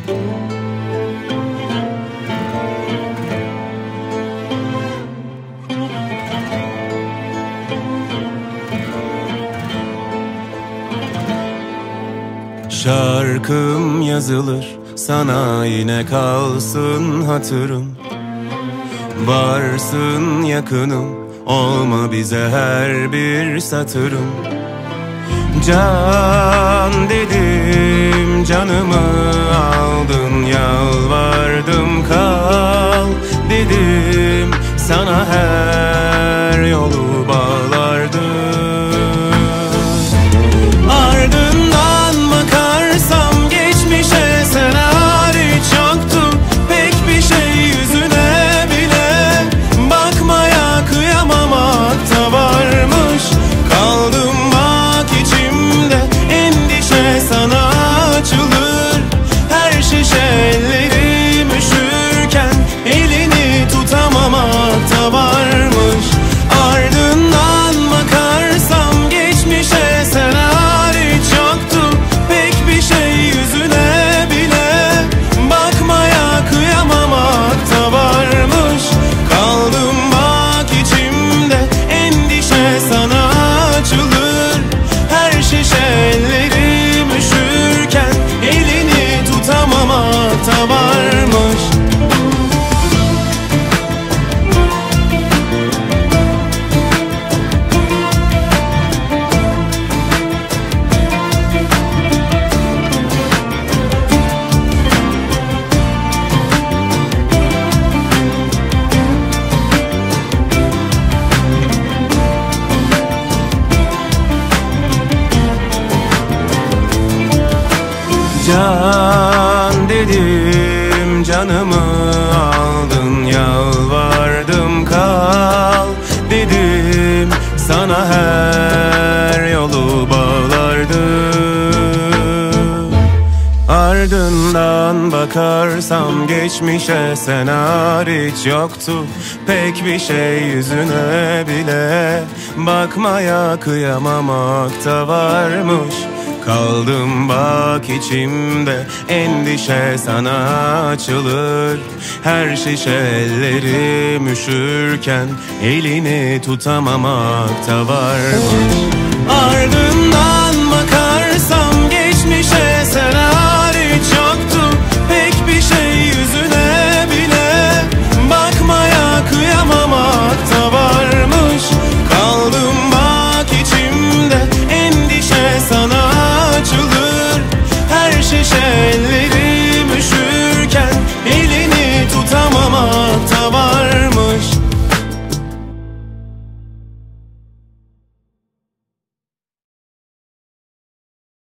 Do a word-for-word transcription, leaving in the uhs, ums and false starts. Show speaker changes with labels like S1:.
S1: Şarkım yazılır, sana yine kalsın hatırım. Varsın yakınım, olma bize her bir satırım. Can dedim, canımı aldın, yalvardım kal dedim. Sana her yolu bağlardım. Ardından bakarsam geçmişe, sen hariç yoktu pek bir şey yüzüne bile. Bakmaya kıyamamakta varmış. Kaldım bak içimde, endişe sana açılır. Her şişe ellerim üşürken elini tutamamakta varmış. Ardından bakarsam geçmişe, sen hariç yoktu pek bir şey yüzüne bile. Bakmaya kıyamamakta varmış. Kaldım bak içimde, endişe sana açılır. Her şişe ellerim üşürken elini tutamamakta varmış. Can dedim, canımı aldın, yalvardım kal dedim. Sana her yolu bağlardım. Ardından bakarsam geçmişe, sen hariç yoktu pek bir şey yüzüne bile. Bakmaya kıyamamakta varmış. Kaldım bak içimde, endişe sana açılır. Her şişe ellerim üşürken elini tutamamakta varmış. Ardından bakar